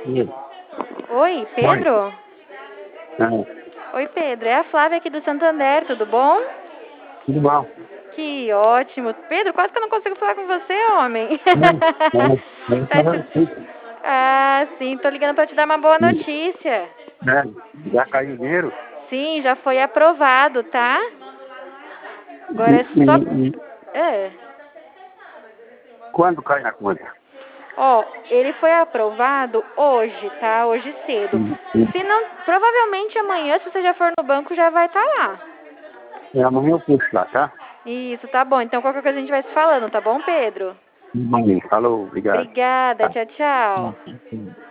Oi. Oi, Oi. Pedro? Ah, Oi, Pedro. É a Flávia aqui do Santander, tudo bom? tudo bom? Que ótimo. Pedro, quase que eu não consigo falar com você, homem. Não, não, não Tá estava te- assim. Ah, sim, tô ligando pra te dar uma boa notícia. Né? Já caiu o dinheiro? Sim, já foi aprovado, tá? E, Agora é só. e É. quando cai na conta? Ó, ele foi aprovado hoje, tá? Hoje cedo. Se não, provavelmente amanhã, se você já for no banco, já vai estar lá. Amanhã eu puxo lá, tá? Isso, tá bom. Então qualquer coisa a gente vai se falando, tá bom, Pedro? Amanhã. Falou, obrigado. Obrigada, Tá. tchau, tchau.